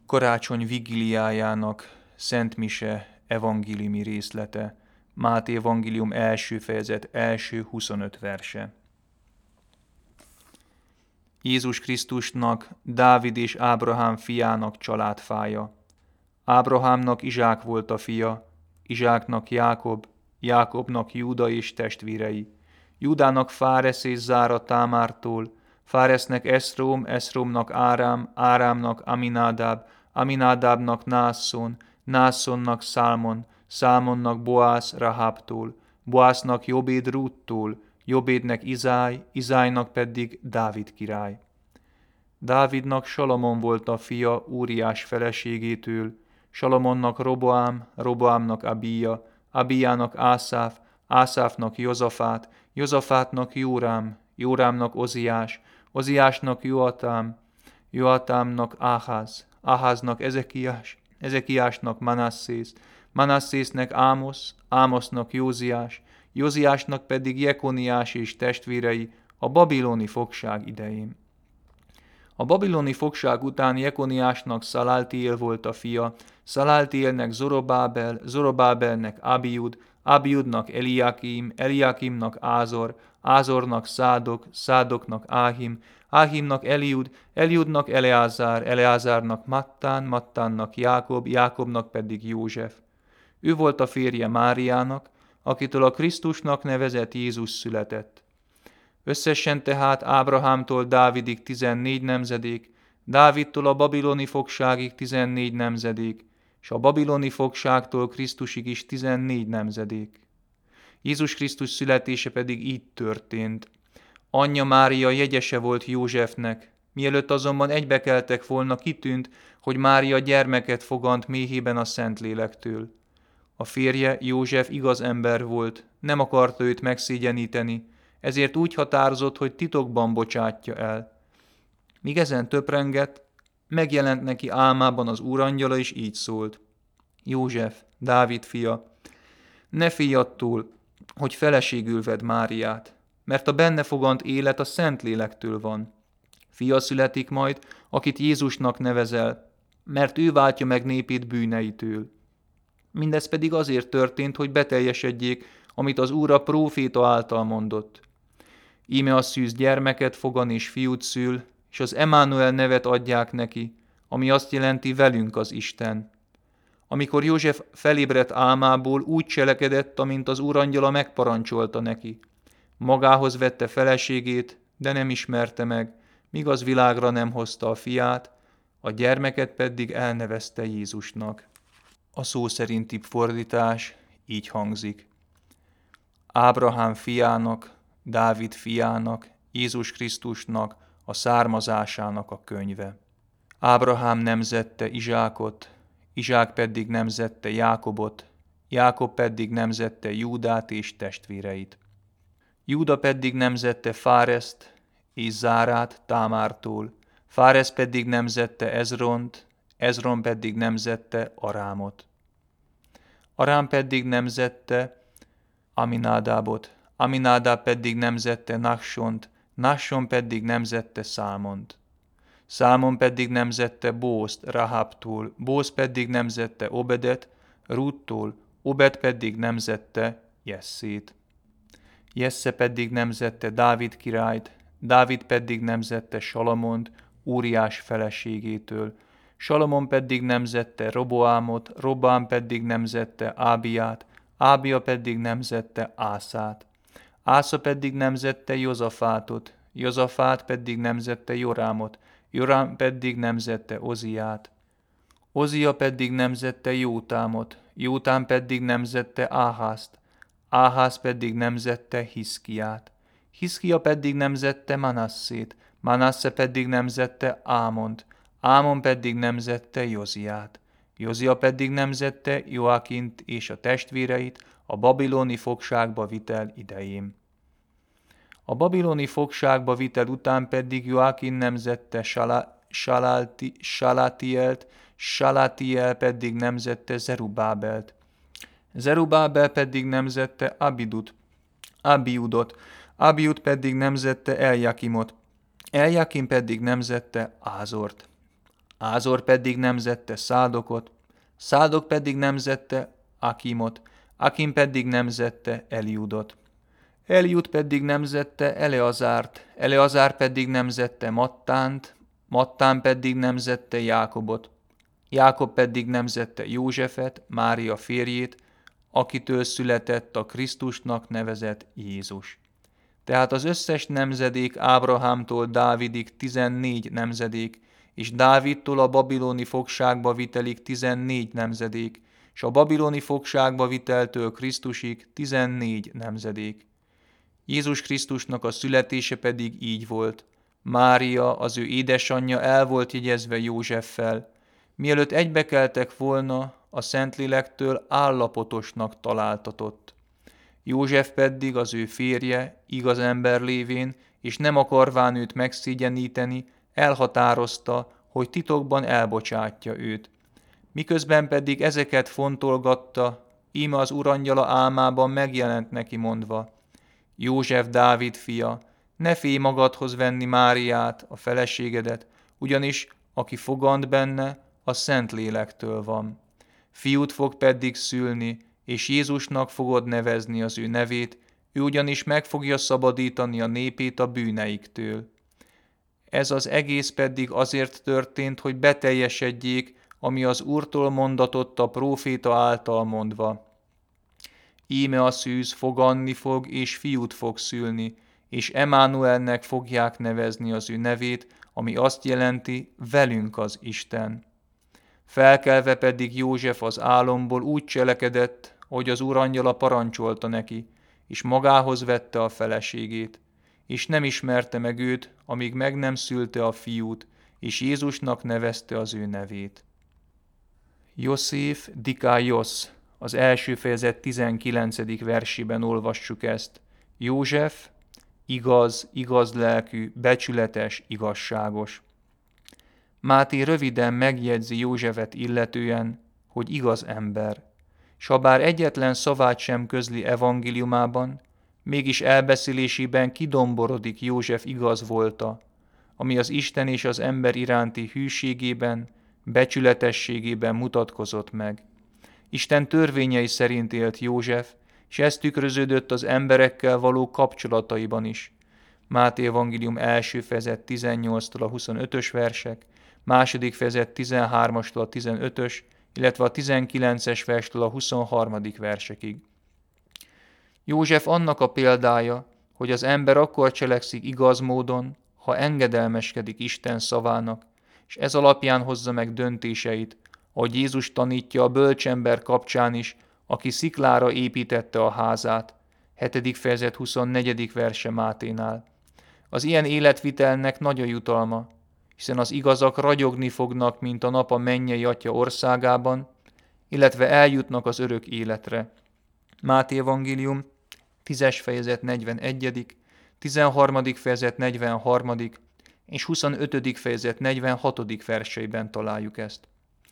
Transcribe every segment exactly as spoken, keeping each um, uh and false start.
Karácsony vigíliájának Szent Mise evangéliumi részlete, Máté evangélium első fejezet első huszonöt verse. Jézus Krisztusnak, Dávid és Ábrahám fiának családfája. Ábrahámnak Izsák volt a fia, Izsáknak Jákob, Jákobnak Júda és testvérei. Júdának Fáresz és Zára Támártól, Fáresznek Eszróm, Eszrómnak Árám, Árámnak Aminádáb, Aminádábnak Nászon, Nászonnak Szálmon, Szálmonnak Boász Rahábtól, Boásznak Jobéd Rúttól, Jobédnek Izáj, Izájnak pedig Dávid király. Dávidnak Salamon volt a fia Úriás feleségétől, Salamonnak Roboám, Roboámnak Abíja, Abíjának Ászáf, Ászáfnak Jozafát, Jozafátnak Jórám, Jórámnak Oziás, Oziásnak Joatám, Joatámnak Áház, Áháznak Ezekiás, Ezekiásnak Manasszész, Manasszésznek Ámosz, Ámosznak Józiás, Józiásnak pedig Jekoniás és testvérei a babiloni fogság idején. A babiloni fogság után Jekoniásnak Szaláltiél volt a fia, Szaláltiélnek Zorobábel, Zorobábelnek Abiud, Abiudnak Eliakim, Eliakimnak Ázor, Ázornak Szádok, Szádoknak Áhim, Áhimnak Eliud, Eliudnak Eleázár, Eleázárnak Mattán, Mattánnak Jákob, Jákobnak pedig József. Ő volt a férje Máriának, akitől a Krisztusnak nevezett Jézus született. Összesen tehát Ábrahámtól Dávidig tizennégy nemzedék, Dávidtól a babiloni fogságig tizennégy nemzedék, és a babiloni fogságtól Krisztusig is tizennégy nemzedék. Jézus Krisztus születése pedig így történt. Anyja Mária jegyese volt Józsefnek, mielőtt azonban egybekeltek volna, kitűnt, hogy Mária gyermeket fogant méhében a Szentlélektől. A férje József igaz ember volt, nem akarta őt megszégyeníteni, ezért úgy határozott, hogy titokban bocsátja el. Míg ezen töprengett, megjelent neki álmában az úrangyala, és így szólt. József, Dávid fia, ne félj attól, hogy feleségül vedd Máriát, mert a benne fogant élet a Szentlélektől van. Fia születik majd, akit Jézusnak nevezel, mert ő váltja meg népét bűneitől. Mindez pedig azért történt, hogy beteljesedjék, amit az Úr a próféta által mondott. Íme a szűz gyermeket fogan és fiút szül, és az Emánuel nevet adják neki, ami azt jelenti velünk az Isten. Amikor József felébredt álmából, úgy cselekedett, amint az úrangyala megparancsolta neki. Magához vette feleségét, de nem ismerte meg, míg az világra nem hozta a fiát, a gyermeket pedig elnevezte Jézusnak. A szó szerinti fordítás így hangzik. Ábrahám fiának, Dávid fiának, Jézus Krisztusnak, a származásának a könyve. Ábrahám nemzette Izsákot, Izsák pedig nemzette Jákobot, Jákob pedig nemzette Júdát és testvéreit. Júda pedig nemzette Fáreszt és Zárát Támártól, Fáresz pedig nemzette Ezront, Ezron pedig nemzette Arámot. Arám pedig nemzette Aminádábot, Aminádáb pedig nemzette Nassont, Nasson pedig nemzette Szálmont. Szálmon pedig nemzette Bószt Rahábtól, Bósz pedig nemzette Obedet Rúttól, Obed pedig nemzette Jesszét. Jessze pedig nemzette Dávid királyt, Dávid pedig nemzette Salamont, Úriás feleségétől, Salamon pedig nemzette Roboámot, Roboám pedig nemzette Ábiát, Ábia pedig nemzette Ászát. Ásza pedig nemzette Jozafátot, Jozafát pedig nemzette Jorámot, Jorám pedig nemzette Oziát. Ozia pedig nemzette Jótámot, Jótám pedig nemzette Áházt, Áház pedig nemzette Hiszkiát. Hiszkia pedig nemzette Manasszét, Manasse pedig nemzette Ámont, Ámon pedig nemzette Joziát. Jozia pedig nemzette Joakint és a testvéreit a babiloni fogságba vitel idején. A babiloni fogságba vitel után pedig Joakin nemzette Salátielt, Salátiel pedig nemzette Zerubábelt. Zerubábel pedig nemzette Abidut, Abiudot, Abiud pedig nemzette Eljakimot, Eljakim pedig nemzette Ázort. Ázor pedig nemzette Szádokot, Szádok pedig nemzette Akimot, Akim pedig nemzette Eliudot. Eliud pedig nemzette Eleazárt, Eleazár pedig nemzette Mattánt, Mattán pedig nemzette Jákobot, Jákob pedig nemzette Józsefet, Mária férjét, akitől született a Krisztusnak nevezett Jézus. Tehát az összes nemzedék Ábrahámtól Dávidig tizennégy nemzedék, és Dávidtól a babiloni fogságba vitelig tizennégy nemzedék, és a babiloni fogságba viteltől Krisztusig tizennégy nemzedék. Jézus Krisztusnak a születése pedig így volt. Mária, az ő édesanyja el volt jegyezve Józseffel. Mielőtt egybekeltek volna, a Szentlélektől állapotosnak találtatott. József pedig, az ő férje, igaz ember lévén, és nem akarván őt megszégyeníteni, elhatározta, hogy titokban elbocsátja őt. Miközben pedig ezeket fontolgatta, íme az urangyala álmában megjelent neki mondva: József, Dávid fia, ne félj magadhoz venni Máriát, a feleségedet, ugyanis aki fogant benne, a Szentlélektől van. Fiút fog pedig szülni, és Jézusnak fogod nevezni az ő nevét, ő ugyanis meg fogja szabadítani a népét a bűneiktől. Ez az egész pedig azért történt, hogy beteljesedjék, ami az Úrtól mondatott a próféta által mondva. Íme a szűz foganni fog, és fiút fog szülni, és Emánuelnek fogják nevezni az ő nevét, ami azt jelenti, velünk az Isten. Felkelve pedig József az álomból úgy cselekedett, hogy az urangyala parancsolta neki, és magához vette a feleségét, és nem ismerte meg őt, amíg meg nem szülte a fiút, és Jézusnak nevezte az ő nevét. Josif Dikájosz, az első fejezet tizenkilencedik versében olvassuk ezt. József, igaz, igaz lelkű, becsületes, igazságos. Máté röviden megjegyzi Józsefet illetően, hogy igaz ember, s ha bár egyetlen szavát sem közli evangéliumában, mégis elbeszélésében kidomborodik József igaz volta, ami az Isten és az ember iránti hűségében, becsületességében mutatkozott meg. Isten törvényei szerint élt József, és ez tükröződött az emberekkel való kapcsolataiban is. Máté evangélium első fejezet tizennyolctól a huszonötös versek, második fejezet tizenhármastól a tizenötös, illetve a tizenkilences verstől a huszonharmadik versekig. József annak a példája, hogy az ember akkor cselekszik igaz módon, ha engedelmeskedik Isten szavának, és ez alapján hozza meg döntéseit, ahogy Jézus tanítja a bölcsember kapcsán is, aki sziklára építette a házát, hetedik fejezet huszonnegyedik verse Máténál. Az ilyen életvitelnek nagy a jutalma, hiszen az igazak ragyogni fognak, mint a nap a mennyei Atya országában, illetve eljutnak az örök életre. Máté evangélium, tízes fejezet negyvenegyedik, tizenharmadik fejezet negyvenharmadik és huszonötödik fejezet negyvenhatodik verseiben találjuk ezt.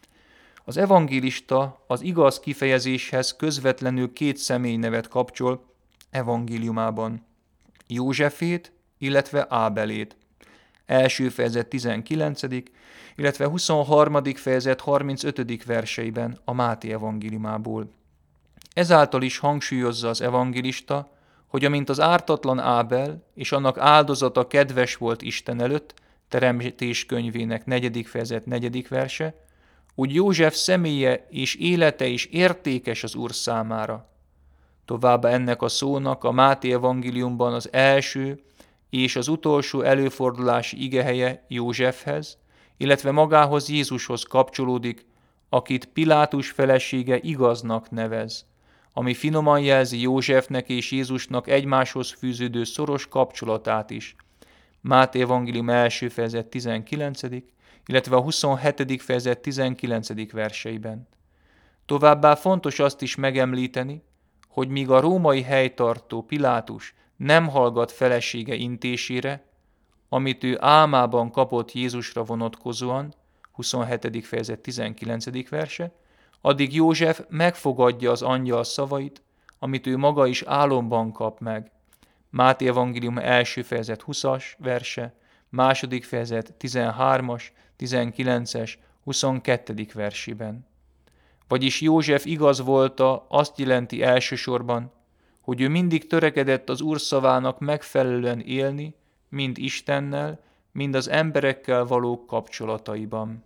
Az evangélista az igaz kifejezéshez közvetlenül két személynevet kapcsol evangéliumában. Józsefét, illetve Ábelét. Első fejezet tizenkilencedik illetve huszonharmadik fejezet harmincötödik verseiben a Máté evangéliumából. Ezáltal is hangsúlyozza az evangélista, hogy amint az ártatlan Ábel és annak áldozata kedves volt Isten előtt, Teremtés könyvének negyedik fejezet negyedik verse, úgy József személye és élete is értékes az Úr számára. Továbbá ennek a szónak a Máté evangéliumban az első és az utolsó előfordulási igehelye Józsefhez, illetve magához Jézushoz kapcsolódik, akit Pilátus felesége igaznak nevez, ami finoman jelzi Józsefnek és Jézusnak egymáshoz fűződő szoros kapcsolatát is. Máté evangélium első fejezet tizenkilencedik illetve a huszonhetedik fejezet tizenkilencedik verseiben. Továbbá fontos azt is megemlíteni, hogy míg a római helytartó Pilátus nem hallgat felesége intésére, amit ő álmában kapott Jézusra vonatkozóan, huszonhetedik fejezet tizenkilencedik verse, addig József megfogadja az angyal szavait, amit ő maga is álomban kap meg. Máté evangélium első fejezet huszas verse, második fejezet tizenhármas, tizenkilences, huszonkettedik versében. Vagyis József igaz volta azt jelenti elsősorban, hogy ő mindig törekedett az Úr szavának megfelelően élni, mind Istennel, mind az emberekkel való kapcsolataiban.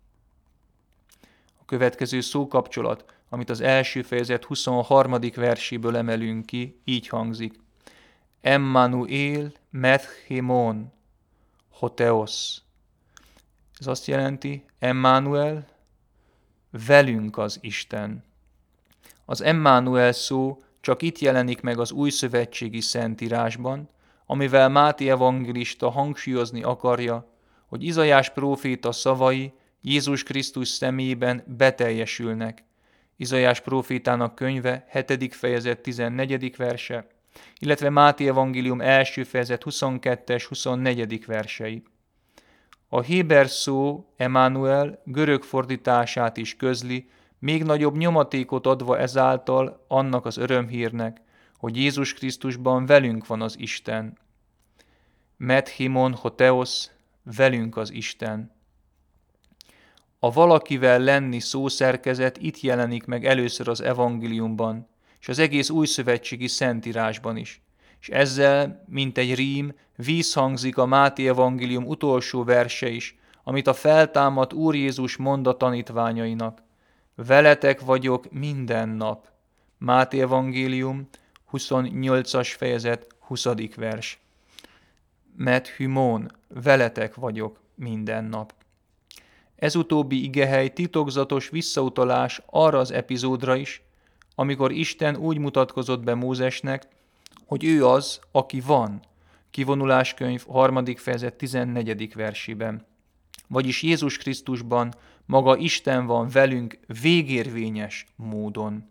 A következő szókapcsolat, amit az első fejezet huszonharmadik verséből emelünk ki, így hangzik. Emmanuel methimon hoteos. Ez azt jelenti, Emmanuel, velünk az Isten. Az Emmanuel szó csak itt jelenik meg az újszövetségi szentírásban, amivel Máté evangélista hangsúlyozni akarja, hogy Izaiás próféta szavai Jézus Krisztus személyében beteljesülnek. Izaiás prófétának könyve, hetedik fejezet tizennegyedik verse, illetve Máté evangélium első fejezet huszonkettes, huszonnegyedik versei. A héber szó, Emmanuel, görög fordítását is közli, még nagyobb nyomatékot adva ezáltal annak az örömhírnek, hogy Jézus Krisztusban velünk van az Isten. Methimon hoteos, velünk az Isten. A valakivel lenni szószerkezet itt jelenik meg először az evangéliumban, és az egész újszövetségi szentírásban is. És ezzel, mint egy rím, vízhangzik a Máté evangélium utolsó verse is, amit a feltámadt Úr Jézus mond a tanítványainak. Veletek vagyok minden nap. Máté evangélium, huszonnyolcas fejezet, huszadik vers. Methymon, veletek vagyok minden nap. Ez utóbbi igehely titokzatos visszautalás arra az epizódra is, amikor Isten úgy mutatkozott be Mózesnek, hogy ő az, aki van, Kivonuláskönyv harmadik fejezet tizennegyedik versében. Vagyis Jézus Krisztusban maga Isten van velünk végérvényes módon.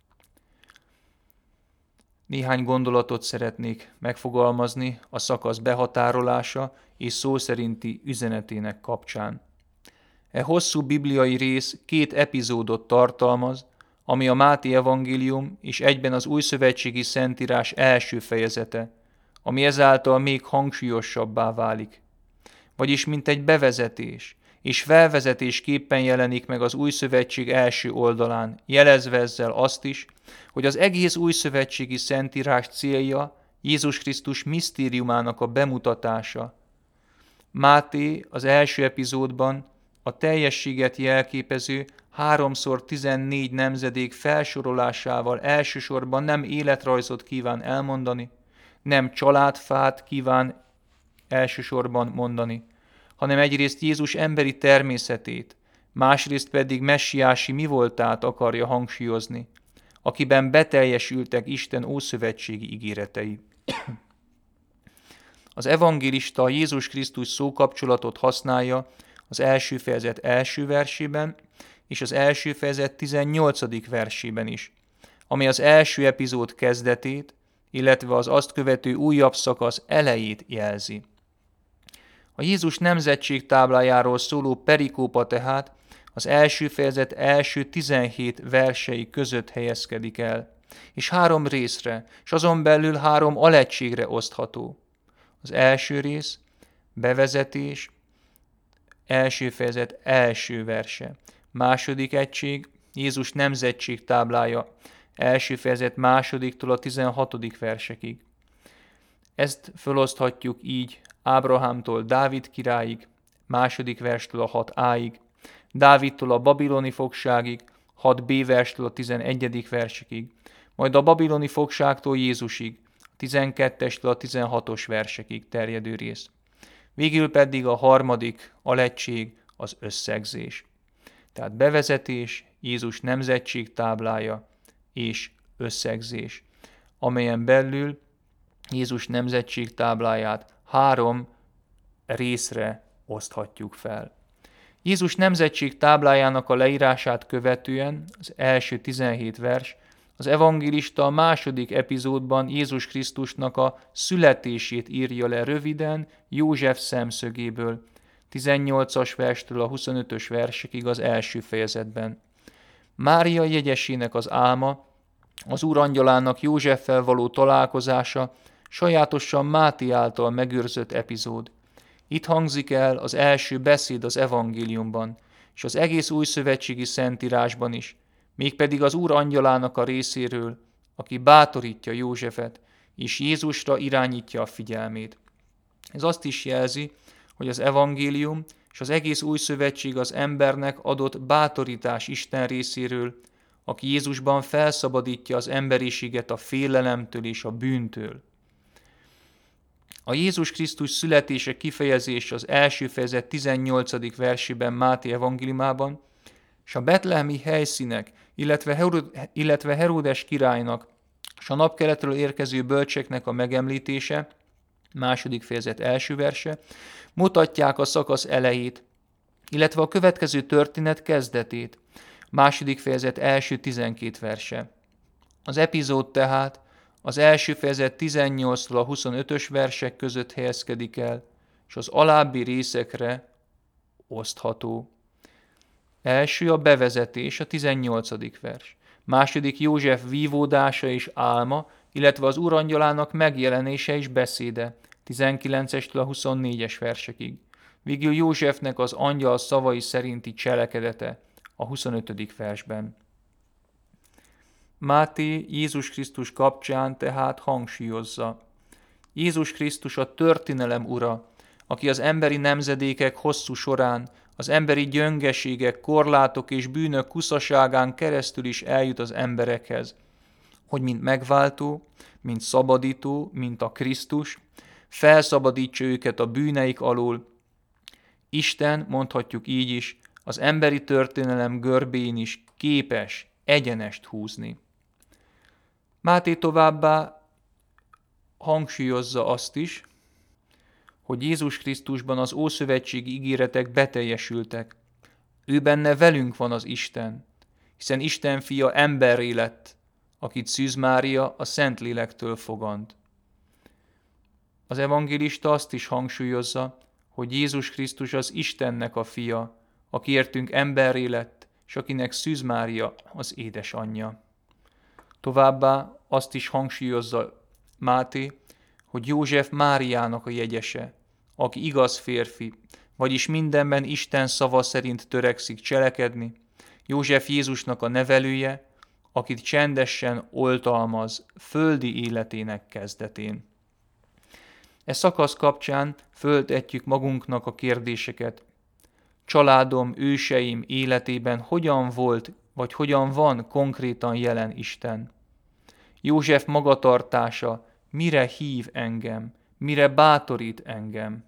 Néhány gondolatot szeretnék megfogalmazni a szakasz behatárolása és szó szerinti üzenetének kapcsán. E hosszú bibliai rész két epizódot tartalmaz, ami a Máté evangélium és egyben az újszövetségi szentírás első fejezete, ami ezáltal még hangsúlyosabbá válik. Vagyis mint egy bevezetés és felvezetésképpen jelenik meg az újszövetség első oldalán, jelezve ezzel azt is, hogy az egész újszövetségi szentírás célja Jézus Krisztus misztériumának a bemutatása. Máté az első epizódban a teljességet jelképező háromszor tizennégy nemzedék felsorolásával elsősorban nem életrajzot kíván elmondani, nem családfát kíván elsősorban mondani, hanem egyrészt Jézus emberi természetét, másrészt pedig messiási mivoltát akarja hangsúlyozni, akiben beteljesültek Isten ószövetségi ígéretei. Az evangélista a Jézus Krisztus szókapcsolatot használja az első fejezet első versében és az első fejezet tizennyolcadik versében is, ami az első epizód kezdetét, illetve az azt követő újabb szakasz elejét jelzi. A Jézus nemzetség táblájáról szóló perikópa tehát az első fejezet első tizenhét versei között helyezkedik el, és három részre, és azon belül három alegységre osztható. Az első rész, bevezetés, első fejezet első verse. Második egység, Jézus nemzetség táblája, első fejezet másodiktól a tizenhatodik versekig. Ezt feloszthatjuk így Ábrahámtól Dávid királyig, második verstől a hat á-ig, Dávidtól a babiloni fogságig, hat bé verstől a tizenegyedik versekig, majd a babiloni fogságtól Jézusig, a tizenkettestől a tizenhatos versekig terjedő rész. Végül pedig a harmadik alegység, az összegzés. Tehát bevezetés, Jézus nemzetség táblája és összegzés, amelyen belül Jézus nemzetség tábláját három részre oszthatjuk fel. Jézus nemzetség táblájának a leírását követően az első tizenhét vers, az evangélista a második epizódban Jézus Krisztusnak a születését írja le röviden József szemszögéből, tizennyolcas verstől a huszonötös versekig az első fejezetben. Mária jegyesének az álma, az Úr angyalának Józseffel való találkozása sajátosan Máté által megőrzött epizód. Itt hangzik el az első beszéd az evangéliumban, és az egész újszövetségi szentírásban is, mégpedig az Úr angyalának a részéről, aki bátorítja Józsefet, és Jézusra irányítja a figyelmét. Ez azt is jelzi, hogy az evangélium és az egész új szövetség az embernek adott bátorítás Isten részéről, aki Jézusban felszabadítja az emberiséget a félelemtől és a bűntől. A Jézus Krisztus születése kifejezés az első fejezet tizennyolcadik versében Máté evangéliumában, és a betlehemi helyszínek, illetve, Herod- illetve Heródes királynak és a napkeletről érkező bölcseknek a megemlítése, második fejezet első verse, mutatják a szakasz elejét, illetve a következő történet kezdetét, második fejezet első tizenkét verse. Az epizód tehát az első fejezet tizennyolctól a huszonötös versek között helyezkedik el, és az alábbi részekre osztható. Első a bevezetés, a tizennyolcadik vers. Második József vívódása és álma, illetve az Úr angyalának megjelenése és beszéde, tizenkilencestől a huszonnégyes versekig. Végül Józsefnek az angyal szavai szerinti cselekedete, a huszonötödik versben. Máté Jézus Krisztus kapcsán tehát hangsúlyozza. Jézus Krisztus a történelem ura, aki az emberi nemzedékek hosszú során, az emberi gyöngeségek, korlátok és bűnök kuszaságán keresztül is eljut az emberekhez, hogy mint megváltó, mint szabadító, mint a Krisztus, felszabadítsa őket a bűneik alól. Isten, mondhatjuk így is, az emberi történelem görbén is képes egyenest húzni. Máté továbbá hangsúlyozza azt is, hogy Jézus Krisztusban az ószövetségi ígéretek beteljesültek. Ő benne velünk van az Isten, hiszen Isten fia emberré lett, akit Szűz Mária a Szentlélektől fogant. Az evangélista azt is hangsúlyozza, hogy Jézus Krisztus az Istennek a fia, aki értünk emberré lett, és akinek Szűz Mária az édesanyja. Továbbá azt is hangsúlyozza Máté, hogy József Máriának a jegyese, aki igaz férfi, vagyis mindenben Isten szava szerint törekszik cselekedni, József Jézusnak a nevelője, akit csendesen oltalmaz földi életének kezdetén. E szakasz kapcsán föltetjük magunknak a kérdéseket. Családom, őseim életében hogyan volt, vagy hogyan van konkrétan jelen Isten? József magatartása mire hív engem, mire bátorít engem?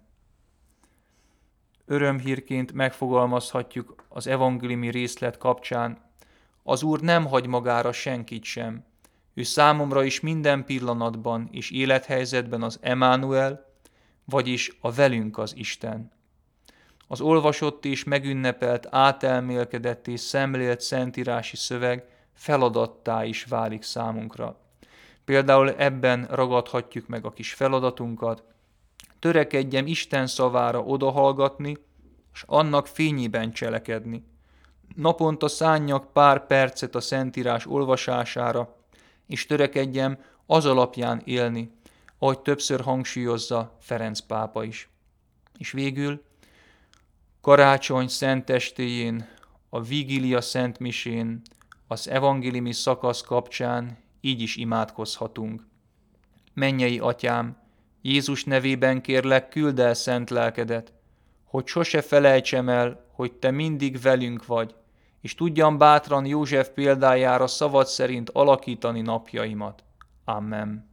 Örömhírként megfogalmazhatjuk az evangéliumi részlet kapcsán, az Úr nem hagy magára senkit sem. Ő számomra is minden pillanatban és élethelyzetben az Emmanuel, vagyis a velünk az Isten. Az olvasott és megünnepelt, átelmélkedett és szemlélt szentírási szöveg feladattá is válik számunkra. Például ebben ragadhatjuk meg a kis feladatunkat, törekedjem Isten szavára odahallgatni, és annak fényében cselekedni. Naponta szánjak pár percet a Szentírás olvasására, és törekedjem az alapján élni, ahogy többször hangsúlyozza Ferenc pápa is. És végül karácsony szentestéjén, a vigília szentmisén, az evangéliumi szakasz kapcsán így is imádkozhatunk. Mennyei Atyám, Jézus nevében kérlek, küld el szent lelkedet, hogy sose felejtsem el, hogy Te mindig velünk vagy, és tudjam bátran József példájára szavad szerint alakítani napjaimat. Amen.